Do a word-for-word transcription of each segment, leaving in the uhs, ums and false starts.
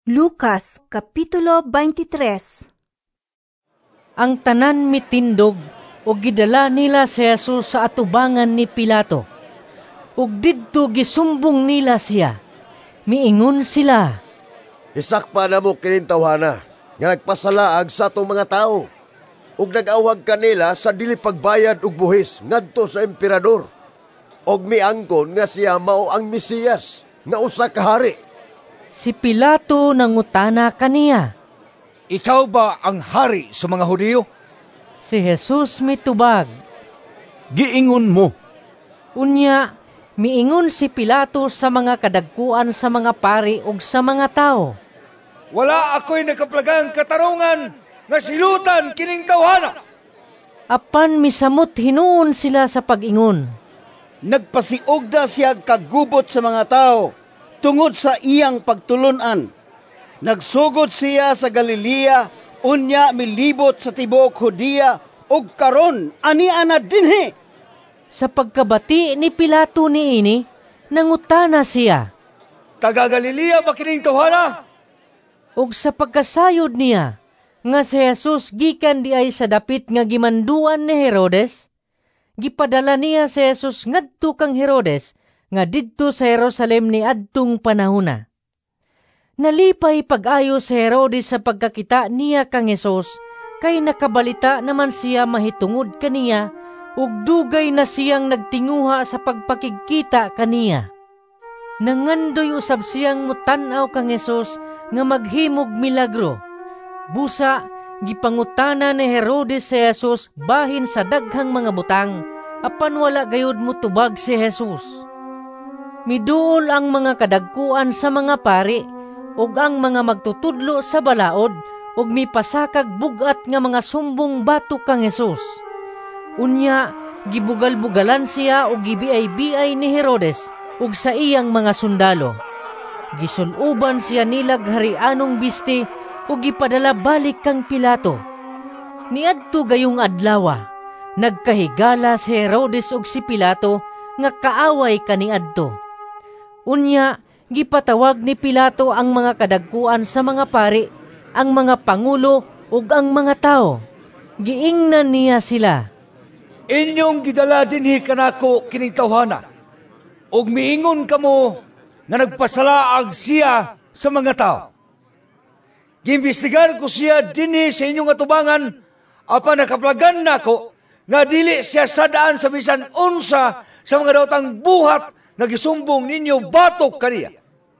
Lucas Kapitulo twenty-three. Ang tanan mitindog o gidala nila si Jesus sa atubangan ni Pilato. Ug didto gisumbong nila siya. Miingon sila, "Isakpa na mo kinintawhana nga nagpasalaag sa atong mga tao ug nag-awag kanila sa dili pagbayad og buhis ngadto sa emperador ug miangkon nga siya mao ang Mesiyas nga usa ka hari." Si Pilato nangutana kaniya, "Ikaw ba ang hari sa mga Hudiyo?" Si Jesus mitubag, "Giingon mo." Unya, miingon si Pilato sa mga kadagkuan sa mga pari ug sa mga tao, "Wala ako'y nakaplagang katarungan nga silutan kining tawhana." Apan misamot hinuon sila sa pag-ingon. Nagpasiugda siya kagubot sa mga tao tungod sa iyang pagtulunan. Nagsugod siya sa Galilea, unya milibot sa tibuok Hudiya, ug karon ani-ana dinhi. Sa pagkabati ni Pilato niini, nangutana siya, "Taga Galilea ba kining tawhana?" ug sa pagkasayod niya, nga si Jesus gikan di ay sa dapit nga gimanduan ni Herodes, gipadala niya si Jesus ngadto kang Herodes, nga didto sa Jerusalem ni adtong panahona. Nalipay pag-ayo si Herodes sa pagkakita niya kang Jesus, kay nakabalita naman siya mahitungod kaniya, ug dugay na siyang nagtinguha sa pagpakigkita kaniya. Nangandoy usab siyang mutan-aw kang Jesus nga maghimog milagro. Busa, gipangutana ni Herodes si Jesus bahin sa daghang mga butang, apan wala gayud mutubag si Jesus. Miduol ang mga kadagkuan sa mga pari ug ang mga magtutudlo sa balaod ug mipasakag bugat nga mga sumbong batok kang Jesus. Unya, gibugal-bugalan siya ug gibiay-biay ni Herodes ug sa iyang mga sundalo. Gisuluban siya nilag harianong bisti ug gipadala balik kang Pilato. Niadto gayong adlaw, nagkahigala si Herodes ug si Pilato nga kaaway kaniadto. Unya, gipatawag ni Pilato ang mga kadagkuan sa mga pari, ang mga pangulo ug ang mga tao. Giingnan niya sila, "Inyong gidala dinhi kanako kining tawhana, ug miingon kamo nga nagpasalaag siya sa mga tao. Giimbestigar ko siya dinhi sa inyong atubangan, apan nakaplagan nako nga dili siya sadaan sa bisan unsa sa mga daotang buhat nga gisumbong ninyo batok kaniya.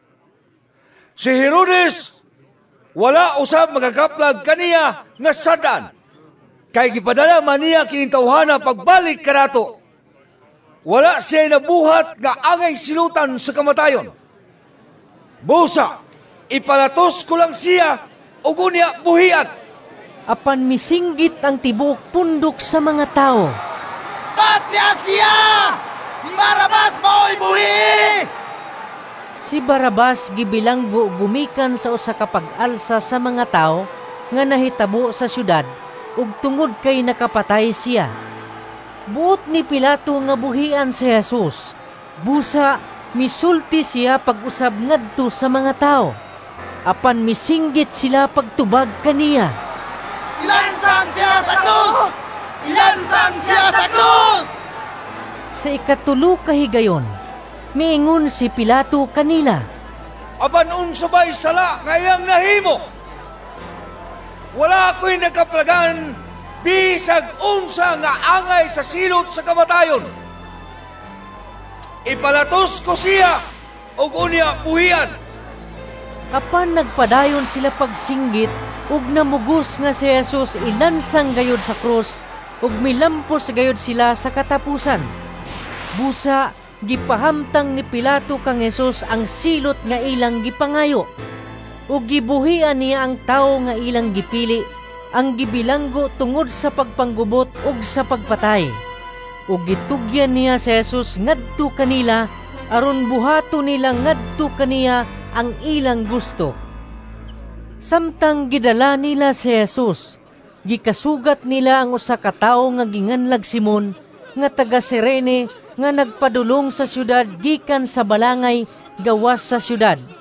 Si Herodes wala usab magakaplag kaniya nga sadaan, kay gipadala man niya kining tawhana pagbalik kanato. Wala siya nabuhat nga angay silutan sa kamatayon. Busa, ipalatos ko lang siya ug unya buhian." Apan misinggit ang tibuok pundok sa mga tao, Patya siya! Si Barabas mao'y buhi! Si Barabas gibilanggo gumikan sa usa ka pag-alsa sa mga tao nga nahitabo sa syudad ug tungod kay nakapatay siya. Buot ni Pilato nga buhian si Jesus. Busa, misulti siya pag-usab ngadto sa mga tao. Apan misinggit sila pagtubag kaniya, Ilansang siya sa krus! Ilansang siya sa krus! Sa ikatulo kahigayon, miingon si Pilato kanila, "Apan unsa ba'y sala nga iyang nahimo? Wala ako'y nakaplagan bisag unsa nga angay sa silot sa kamatayon. Ipalatos ko siya ug unya buhian." Apan nagpadayon sila pagsinggit ug namugos nga si Jesus ilansang gayod sa krus ug milampos gayod sila sa katapusan. Busa, gipahamtang ni Pilato kang Jesus ang silot nga ilang gipangayo ug gibuhian niya ang tawo nga ilang gipili, ang gibilanggo tungod sa pagpanggubot ug sa pagpatay. Ug gitugyan niya si Jesus ngadto kanila aron buhato nila ngadto kaniya ang ilang gusto. Samtang gidala nila si Jesus, gikasugat nila ang usa ka tawo nga ginganlag Simon nga taga Cirene nga nagpadulong sa syudad gikan sa balangay gawas sa syudad.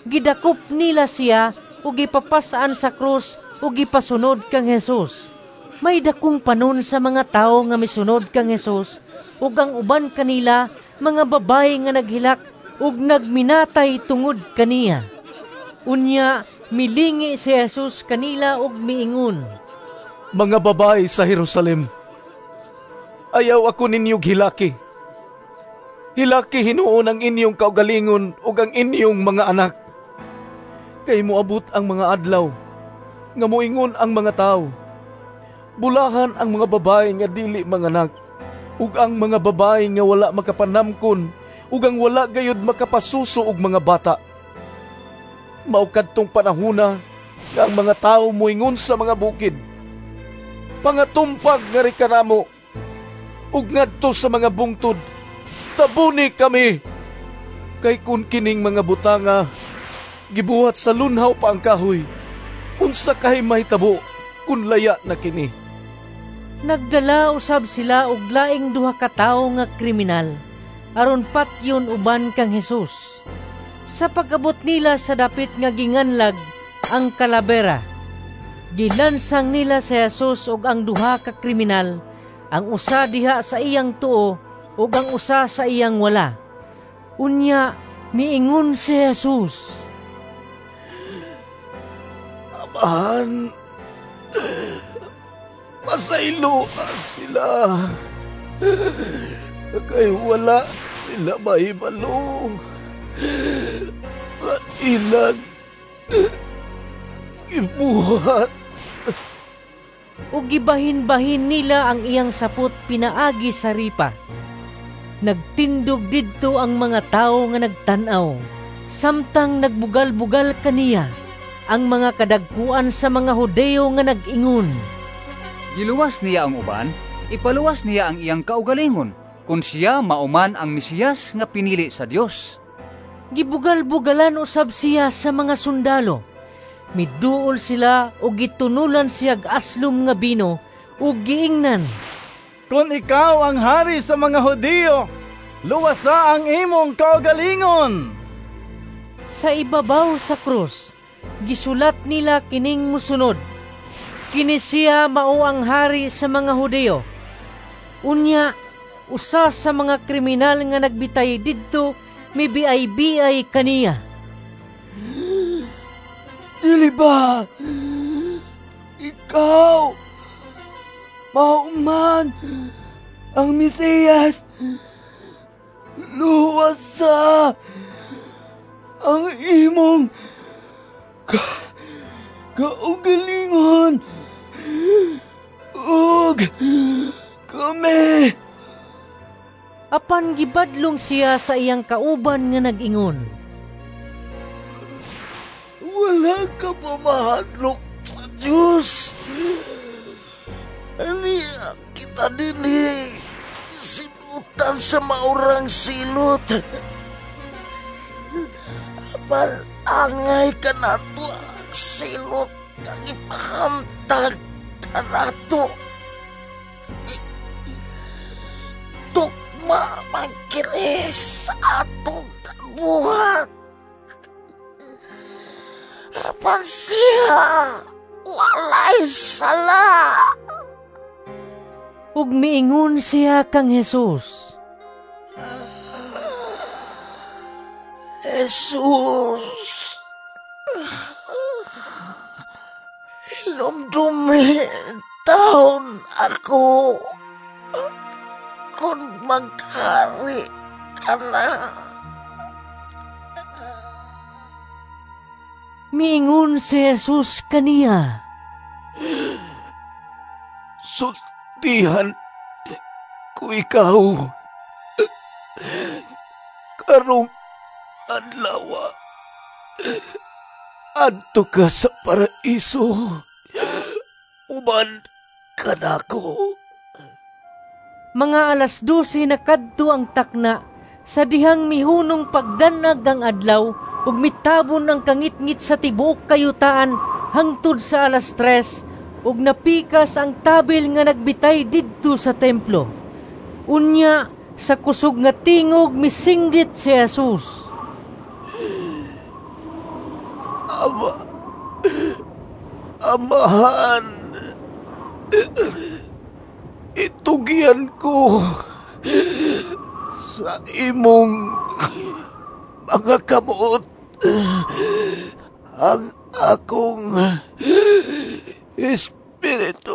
Gidakop nila siya ug gipapasaan sa krus ug gipasunod kang Hesus. May dakong panon sa mga tawo nga misunod kang Hesus ug ang uban kanila mga babae nga naghilak ug nagminatay tungod kaniya. Unya milingi si Hesus kanila ug miingon, Mga babae sa Jerusalem, ayaw ako ninyong hilaki. Hilaki hinuon ang inyong kaugalingon ug ang inyong mga anak. Kay moabot ang mga adlaw, nga moingon ang mga tao. Bulahan ang mga babae nga dili manganak, ug ang mga babae nga wala makapanamkon, ug ang wala gayud makapasuso og mga bata. Mao kadtong panahona nga ang mga tao moingon sa mga bukid, pangatumpag nga reklamo, ug ngadto sa mga bungtod, tabuni kami. Kay kun kining mga butanga gibuhat sa lunhaw pa ang kahoy, unsa kay mahitabo kun laya na kini. Nagdala usab sila og laing duha ka tawo nga kriminal, aron patyon uban kang Hesus. Sa pag-abot nila sa dapit nga ginganlag ang kalabera, gilansang nila si Hesus ug ang duha ka kriminal, ang usa diha sa iyang tuo ug ang usa sa iyang wala. Unya miingon si Hesus, Amahan, pasaylo sila. Kay wala nila mahibalo. At ilang ibuhat. ug gibahin-bahin nila ang iyang sapot pinaagi sa ripa. Nagtindog didto ang mga tawo nga nagtan-aw, samtang nagbugal-bugal kaniya ang mga kadagkuan sa mga Hudeo nga nag-ingon, Giluwas niya ang uban, ipaluwas niya ang iyang kaugalingon, kung siya mauman ang Mesiyas nga pinili sa Dios. Gibugal-bugalan usab siya sa mga sundalo. Miduol sila o gitunulan siyag aslom nga bino o giingnan, Kung ikaw ang hari sa mga Hudyo, luwasa ang imong kaugalingon. Sa ibabaw sa krus, gisulat nila kining musunod, Kini siya mao ang hari sa mga Hudyo. Unya, usa sa mga kriminal nga nagbitay didto, mibiay-biay kaniya. Dili ba? Ikaw, mauman ang Mesiyas. Luwasa ang imong ka kaugalingon. Ug kami. Apan gibadlong siya sa iyang kauban nga nag-ingon, Wala ka pamahadlok sa Diyos. Aniya kita dili sinutan sa maurang silot. Apan angay ka nato ang silot nga ipahamtag ka nato. Tukma magkiris sa atong kabuhat. Apan siya walay sala. ug miingon siya kang Jesus, Jesus, lumdumi taon ako kung maghari ka na. Miingon si Jesus kaniya, Sultihan ko ikaw karong adlaw adto ka sa paraiso uban ka nako. Mga alas dose na kadto ang takna, sa dihang mihunong pagdanag ang adlaw, ug mitabon ang kangit-ngit sa tibuok kayutaan hangtod sa alas tres, ug napikas ang tabil nga nagbitay didto sa templo. Unya, sa kusog nga tingog misinggit si Jesus, Ama, Amahan, itugyan ko sa imong mga kamot ang akong espiritu.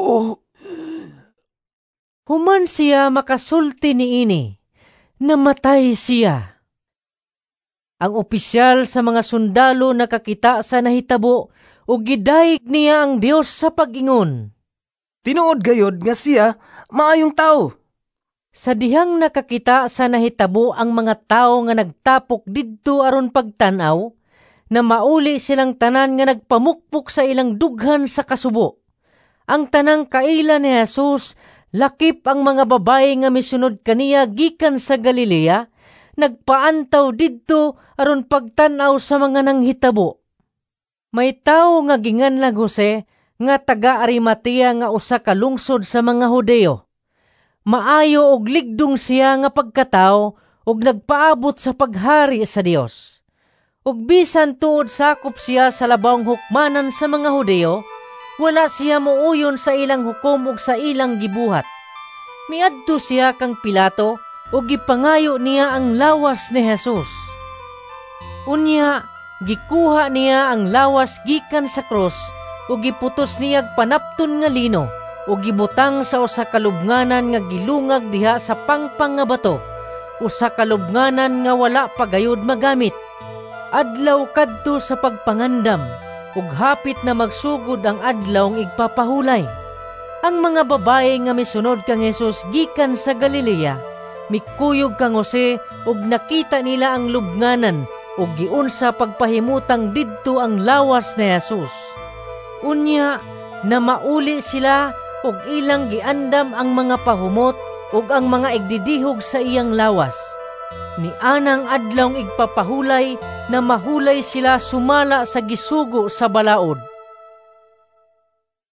Human siya makasulti ni ini, namatay siya. Ang opisyal sa mga sundalo nakakita sa nahitabo o gidayeg niya ang Dios sa pag-ingon. Tinuod gayod nga siya maayong tao. Sa dihang nakakita sa nahitabo ang mga tao nga nagtapok didto aron pagtanaw, na mauli silang tanan nga nagpamukpok sa ilang dughan sa kasubo. Ang tanang kaila ni Jesus, lakip ang mga babae nga misunod kaniya gikan sa Galilea, nagpaantaw didto aron pagtanaw sa mga nanghitabo. May tao nga ginganlang Jose nga taga Arimatea nga usa ka lungsod sa mga Hudeo. Maayo og ligdong siya nga pagkatao og nagpaabot sa paghari sa Dios. Ug bisan tuod sakop siya sa labawng hukmanan sa mga Hudeo, wala siya muuyon sa ilang hukom ug sa ilang gibuhat. Miadto siya kang Pilato ug gipangayo niya ang lawas ni Jesus. Unya, gikuha niya ang lawas gikan sa krus ug giputos niya panapton nga lino ug gibutang sa usa ka lubnganan nga gilungag diha sa pangpang nga bato, usa ka lubnganan nga wala pagayod magamit. Adlaw kadto sa pagpangandam ug hapit na magsugod ang adlaw ng igpapahulay. Ang mga babae nga misunod kang Jesus gikan sa Galilea, mikuyog kang Jose ug nakita nila ang lubnganan ug giunsa pagpahimutang didto ang lawas ni Jesus. Unya, na mauli sila ug ilang giandam ang mga pahumot ug ang mga igdidihog sa iyang lawas. Ni anang adlaw igpapahulay na mahulay sila sumala sa gisugo sa balaod.